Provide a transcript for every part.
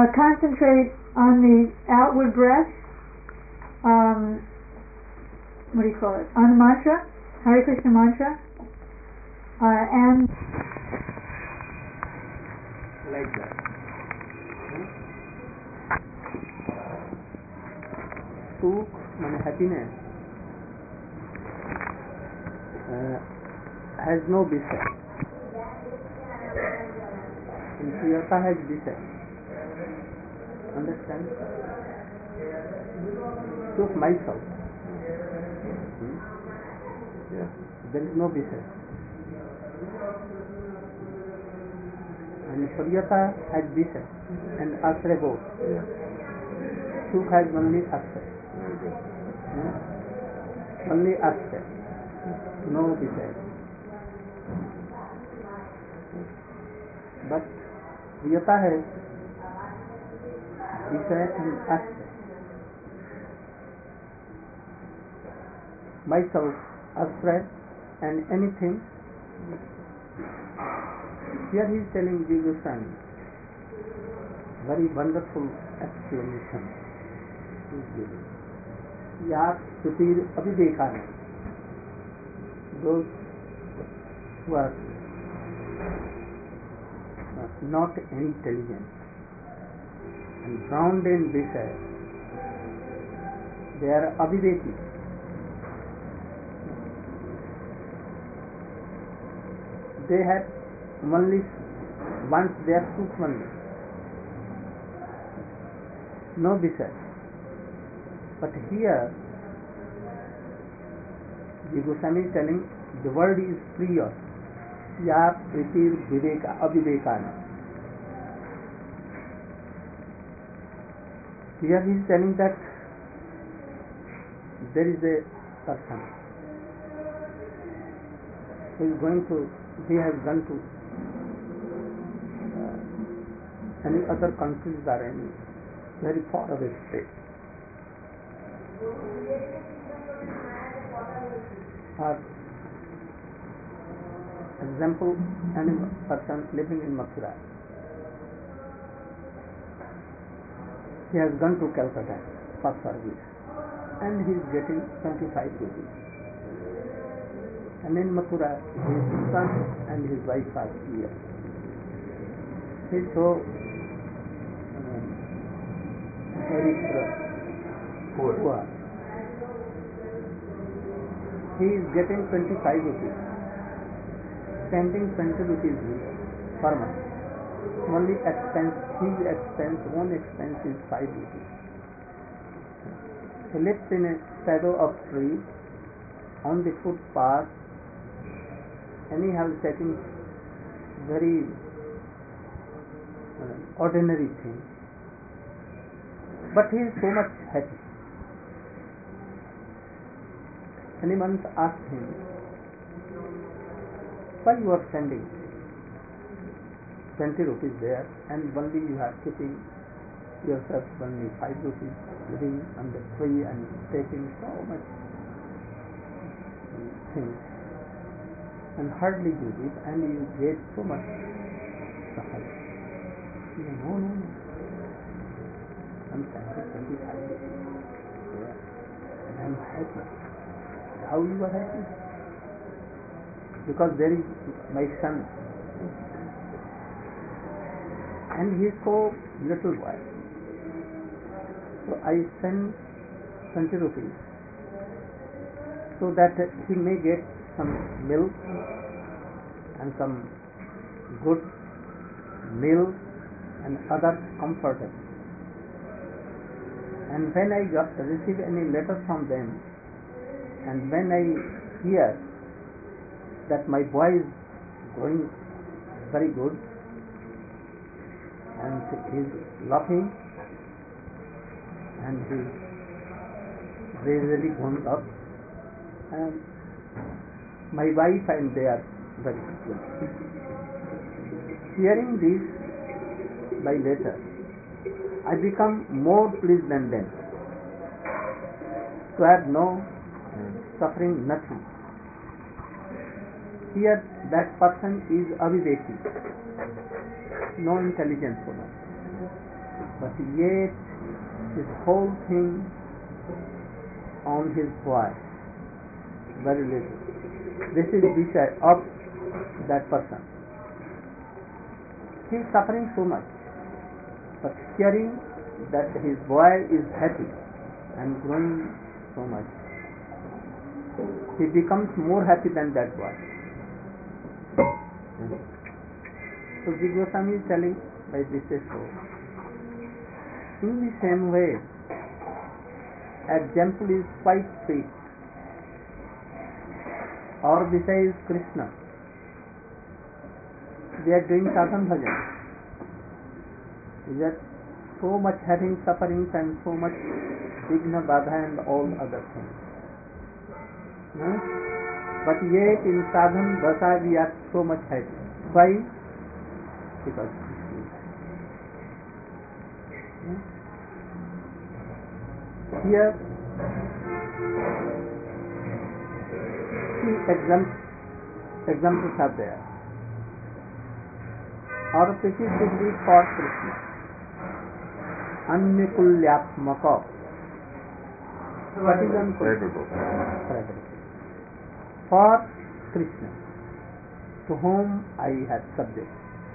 concentrate on the outward breath. What do you call it? On the mantra, Hare Krishna mantra, and like that. Sukh means happiness has no Vishaya. And Priyata has Vishaya. Understand? Sukh myself. Yeah. There is no Vishaya. And Priyata has Vishaya and Asray both. Sukh has only Asray. Only Asray. No Vishaya. But Priyata has Vishaya and Asray. Myself, Asray, and anything. Here he is telling Jiva Goswami very wonderful explanation. He is giving. Yat Sutir Abhidekana. Those who are not intelligent and drowned in desire, they are Abhideki. They have only once their Sukh only, no desire. But here, the Goswami is telling the word is priya. Ya pritir viveka abhivekana. Here he is telling that there is a person who is going to, he has gone to any other countries or any very far away state. For example, any person living in Mathura, he has gone to Calcutta for service and he is getting 25 rupees. And in Mathura, his son and his wife are here. He is so very poor. He is getting 25 rupees, spending 20 rupees per month. Only expense, his expense, own expense is 5 rupees. He lives in a shadow of tree on the footpath, anyhow taking very ordinary thing. But he is so much happy. Anyone asked him, why you are spending 20 rupees there and only you are keeping yourself only 5 rupees, living on the tree and taking so much things and hardly use it and you get so much suffering. No. I'm spending 25 rupees there and I'm happy. How you are happy? Because there is my son and he is so little boy. So I send 20 rupees so that he may get some milk and some good meal and other comforts. And when I receive any letter from them, and when I hear that my boy is going very good and he is laughing and he is really grown up, and my wife and they are very good. Hearing this by letter, I become more pleased than them. To have no suffering, nothing. Here that person is aviveki, no intelligence for us. but yet his whole thing on his boy, very little. This is Vishaya of that person. He is suffering so much, but hearing that his boy is happy and growing so much, he becomes more happy than that boy. So Jiva Goswami is telling by this so. In the same way, example is quite sweet. Our Vishaya is Krishna. We are doing sadhan bhajan. We are so much having sufferings and so much vigna, badha and all other things. No? But yet in sadhan dasa we are so much happy. Why? Because Krishna is happy. Here, examples are there. Our pitches should be for Krishna. Anyakulyatmaka. What is favorable? For Krishna, to whom I have subject,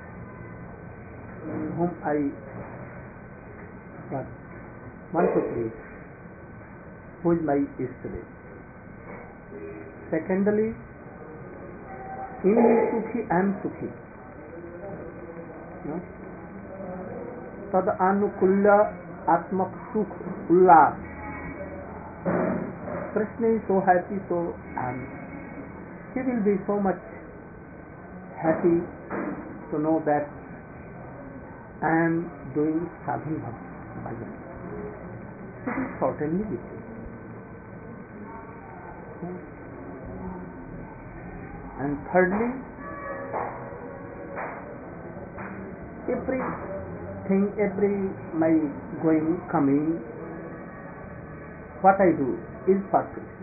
whom I want to please, who is my Ishtadev. Secondly, in his Sukhi I am Sukhi. No? Tad anukulya atmak sukh ullas. Krishna is so happy, so he will be so much happy to know that I am doing sadhan bhajan. It is certainly with you. And thirdly, every my going, coming, what I do is for Krishna.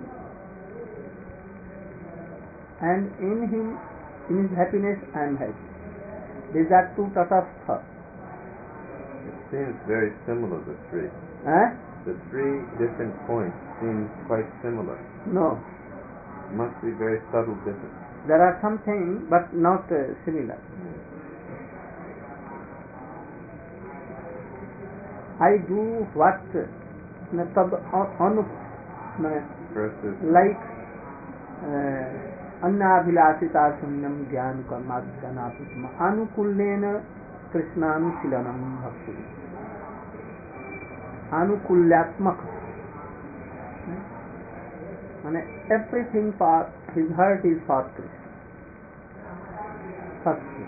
And in him, in his happiness, I am happy. These are two tatastha. It seems very similar, the three. The three different points seem quite similar. No. Must be very subtle difference. There are some things, but not similar. I do what like annabhilasita sunyam gyan karmadhyanapisma anukullena krishnanushilanam bhakti. Anukulyatmak. And everything for his heart is for Krishna. First thing.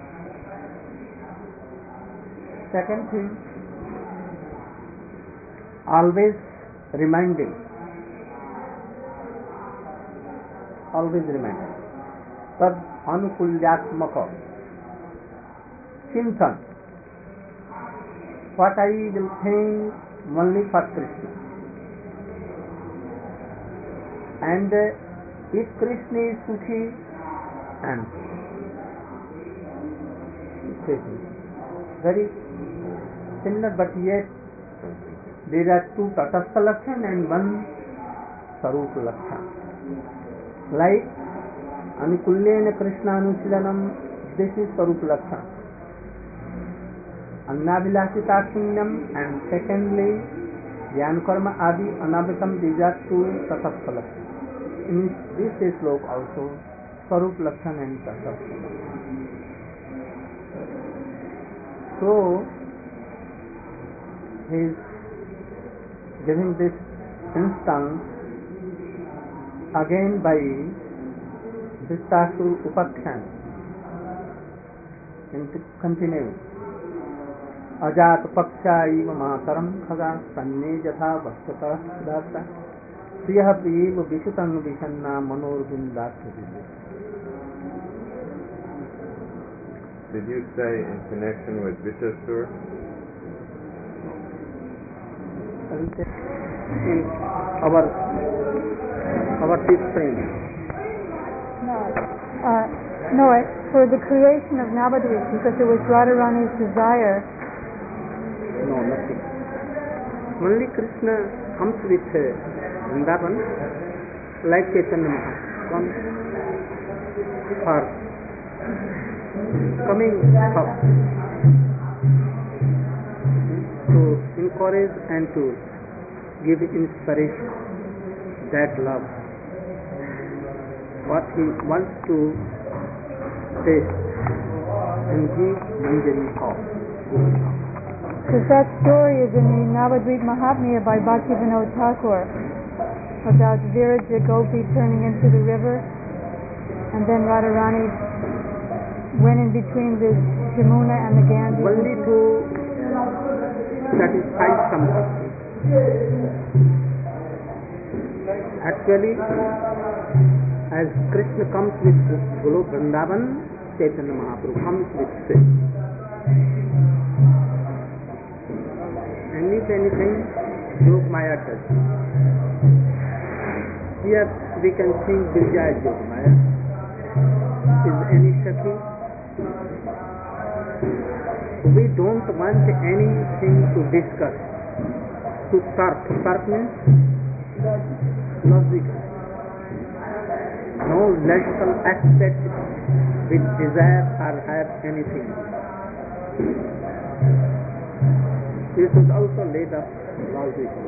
Second thing, always reminding. Tad anukulyatmaka. Chintan. What I will think only for Krishna. And if Krishna is Sukhi, and very similar, but yet there are two Tatastha Lakshan and one Sarup Lakshan. Like Anukullena Krishna Anusilanam, this is Sarup Lakshan. Annavilasitakshinyam, and secondly Jnana Karma Adi Anabhitam, these are two Tatastha Lakshan. In this slok also Sarup Lakshan and Tatastha Lakshan. So he is giving this instance again by Vistasur Upakhyan. Continue. Ajat paksha iva mataram khaga sanne jatha vakshata dasa priyah priyev vishutang vishanna manorvindasya. Did you say in connection with Vishasur? Our deep frame. No, for the creation of Navadvip, because it was Radharani's desire. No, Only Krishna comes with Vrindavan, like Chaitanya Mahaprabhu comes for coming up to encourage and to give inspiration, that love, what he wants to taste and give Manjari of. Because that story is in the Navadvip Mahatmya by Bhaktivinoda Thakur about Viraja Gopi turning into the river, and then Radharani went in between the Jamuna and the Ganges. Only to satisfy some bhakti. Actually, as Krishna comes with Golok Vrindavan, Chaitanya Mahaprabhu comes with sin. And if anything, Yog Maya does. Here we can think Birja as Yog Maya. Is any Shakti? We don't want anything to discuss. To tark. Tark means logical. No logical aspect with desire or have anything. You should also lay the logical.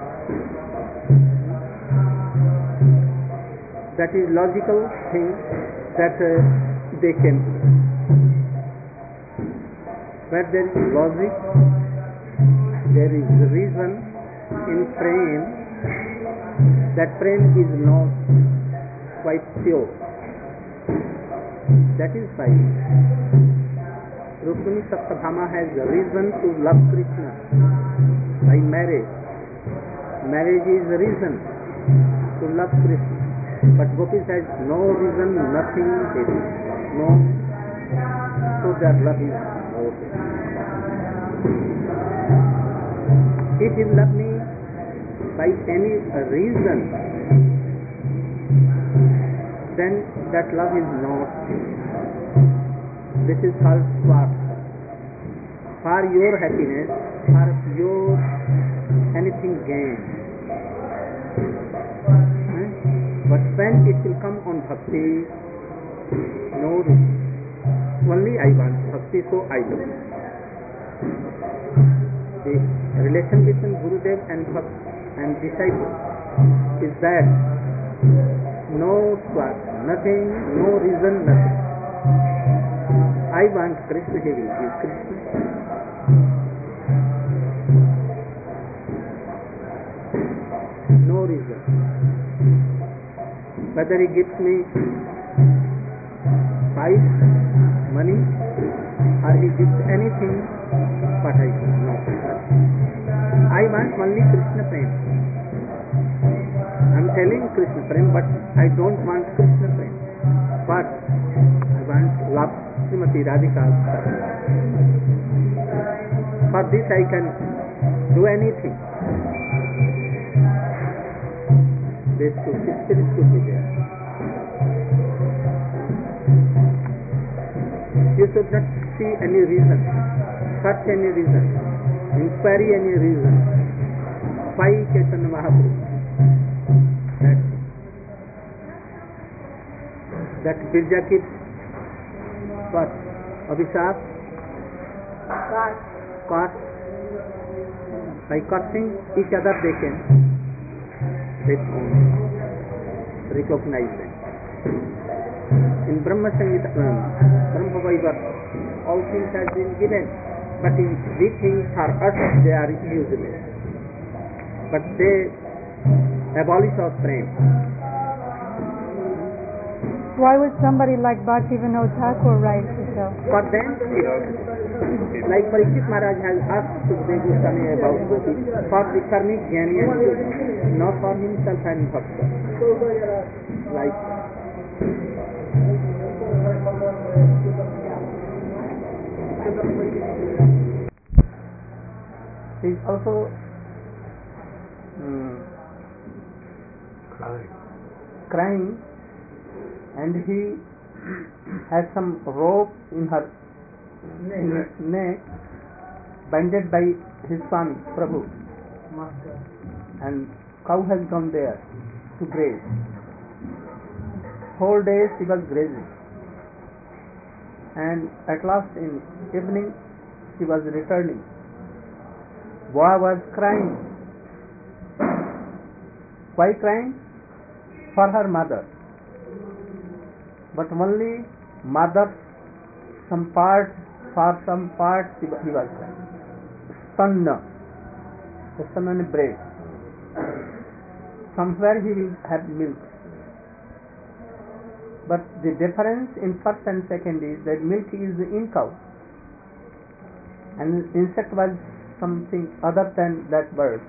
That is logical thing that they can do. Where there is logic, there is reason in praying. That praying is not quite pure. That is why Rukmini Satyabhama has a reason to love Krishna by marriage. Marriage is a reason to love Krishna. But Gopis has no reason, nothing, no, so their love is more. If you love me by any reason, then that love is not. This is called swartha. For your happiness, for your anything gain. But when it will come on bhakti, no reason. Only I want bhakti, so I love. The relation between Gurudev and disciple is that no swartha, nothing, no reason, nothing. I want Krishna, he will give Krishna. No reason. Whether he gives me prize, money, or he gives anything, but I do not. I want only Krishna Prem. I am telling Krishna Prem, but I don't want Krishna Prem. But I want love Srimati Radhika. For this I can do anything. This spirit should be there. You should not see any reason, search any reason, inquiry any reason. Why Chaitanya Mahaprabhu? That Birja keeps what? Abhishap? Curse. By cursing each other they can recognize them. In Brahma Samhita, Brahma Vaivarta, all things have been given, but in these things for us they are useless. But they abolish our prem. Why would somebody like Bhaktivinoda Thakur write so? For them, like Parikshit Maharaj has asked Sukadeva Goswami about Gopi for the karmic jnani and yogi, not for himself and bhakta. Like he is also crying, and he has some rope in her neck, binded by his Swami, Prabhu. and cow has gone there to graze. Whole day she was grazing, and at last in evening she was returning. Boy was crying. Why crying? For her mother. But only mother, for some part he was crying. Son, the son on a breast. Somewhere he will have milk. But the difference in first and second is that milk is in cow, and insect was something other than that bird.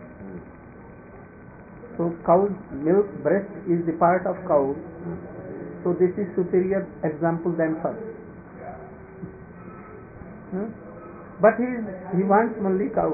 So cow's milk, breast is the part of cow. So this is superior example than first. But he wants only cow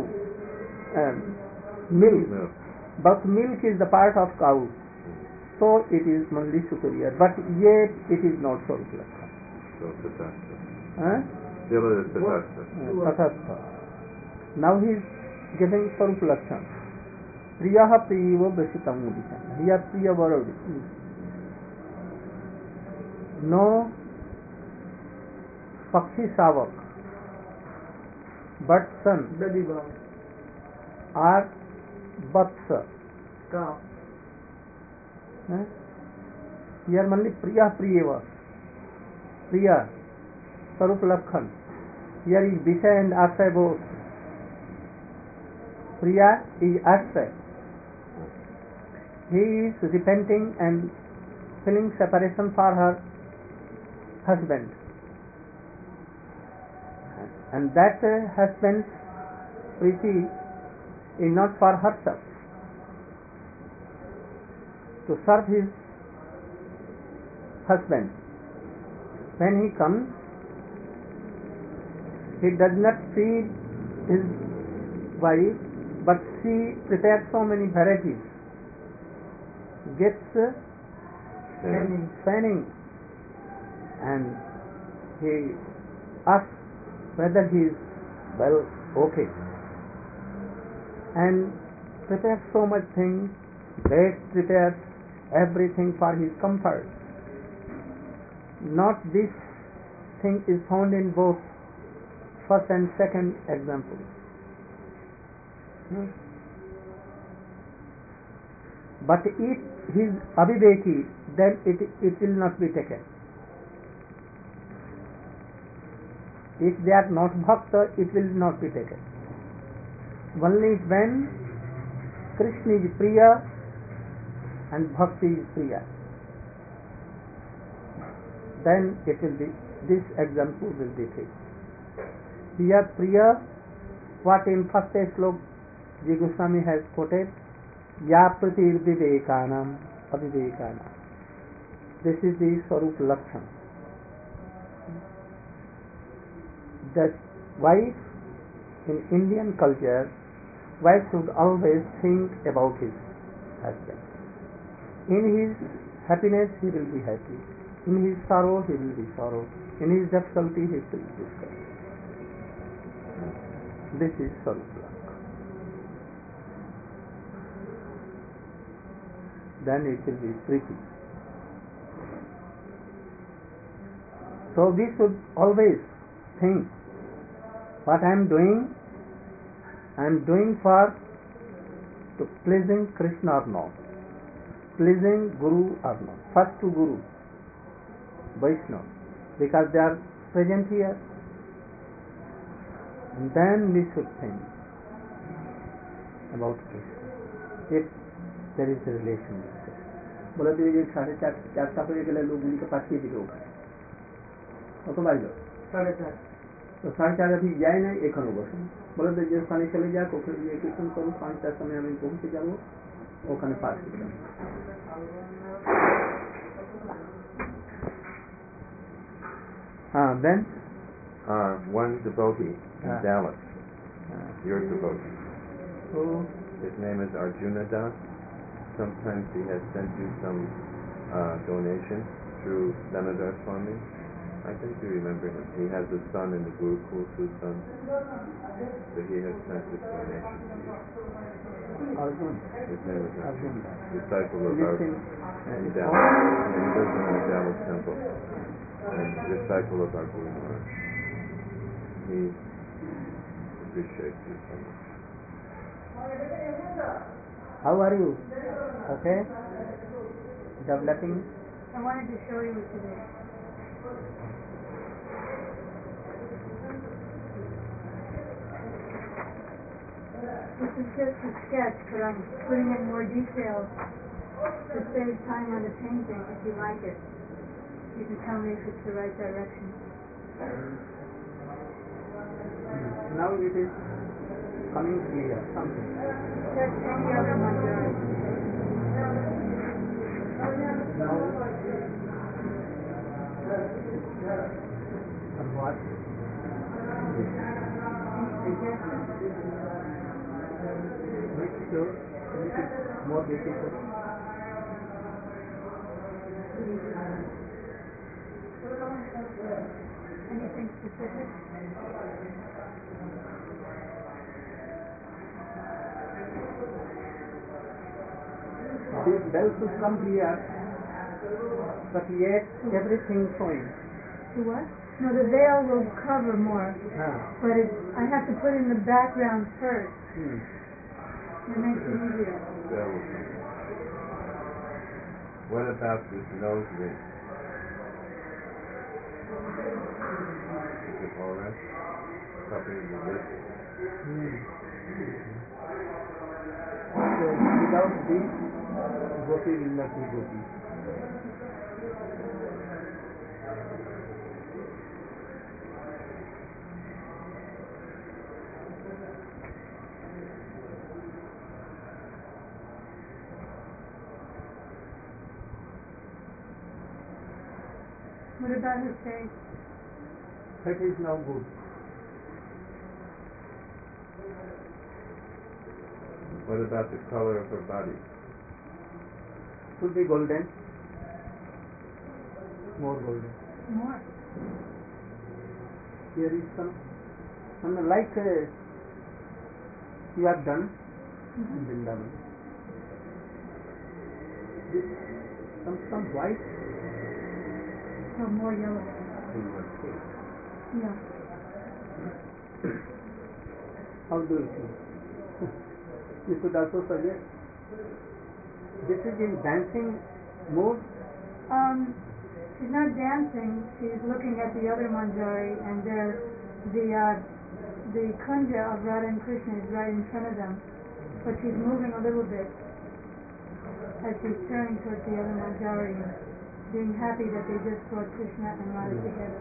milk. But milk is the part of cow. So it is only superior. But yet it is not so Lakshana. So Still it is Tatastha. Now he is giving Sarup Lakshana. Priyaha Priyavo Vesitam Udisana. Here Priya word. No Pakshi Savak, but son or Vatsa. Here only Priya Priyava. Priya Sarup Lakhan. Here is Vishaya and Asaya both. Priya is Asaya. He is repenting and feeling separation for her husband, and that husband's priti is not for herself, to serve his husband. When he comes, he does not feed his wife, but she prepares so many varieties, gets fanning, and he asks whether he is well, okay, and prepares so much things, prepares everything for his comfort. Not this thing is found in both first and second example. But if he is aviveki, then it will not be taken. If they are not bhakta, it will not be taken. Only when Krishna is Priya and Bhakti is Priya, then it will be, this example will be taken. Here Priya, what in first slok Ji Goswami has quoted, Ya pratir vivekanam avivekanam. This is the Sarup Lakshana. That wife, in Indian culture, wife should always think about his husband. In his happiness he will be happy. In his sorrow he will be sorrow. In his difficulty he will be difficult. This is Sarup Lakshana. Then it will be priti. So we should always think, what I am doing for to pleasing Krishna or not, pleasing Guru or not. First to Guru, Vaishnava, because they are present here, and then we should think about Krishna, if there is a relation with Krishna. बोला तो ये 4:30 बजे के लिए लोग गुली के पास के दिखे होगा तो भाई लो 4:30 तो 4:30 अभी जाए ना एक होगा बोला तो जिस स्थान चले जाए तो फिर ये कीर्तन करूँ 5-10 समय में पहुँच जाओ वो खाने पास then one devotee in Dallas, your devotee, his name is Arjuna Das. Sometimes he has sent you some donation through Damodar Swami. I think you remember him. He has a son in the Gurukul, 2 sons. So he has sent this donation to you. Arjun. His name is Arjun. disciple He of lives our in in Dallas. And he lives in the Dallas temple. And disciple of our Guru Maharaj. He appreciates you so much. How are you? Okay? Developing? I wanted to show you today. This is just a sketch, but I'm putting in more details to save time on the painting. If you like it, you can tell me if it's the right direction. Now it is coming clear. Something. That's any other manjari. Now, and what? Any suggestions? Make sure make it more beautiful. Anything specific? This bell should come here, but yet everything showing. To what? No, the veil will cover more, but I have to put in the background first. It makes it easier. That will come. What about this nose ring? Is it alright? Covering the lip? So without this, gopi will not be gopi. What about her face? That is now good. What about the color of her body? Should be golden. More golden. More. Here is some like you have done in Vrindavan. This, some white. Oh, more yellow. Yeah. How do you think? You should also suggest. This is in dancing mode. She's not dancing. She's looking at the other manjari, and the kunja of Radha and Krishna is right in front of them, but she's moving a little bit as she's turning towards the other manjari, being happy that they just brought Krishna and Radha together.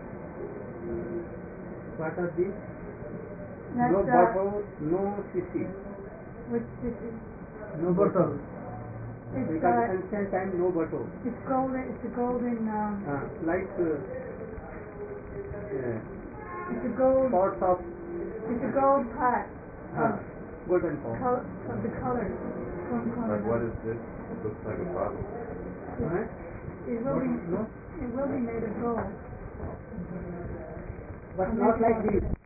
What are these? That's, No bottle, no sissy. What's this? No bottle. It's Because ancient time, no bottle. it's golden. It's a golden. Like It's a gold. pots of It's a gold pot golden pot. of the color. Like what is this? It looks like a bottle. It will be. No, It will be made of gold. but not like this.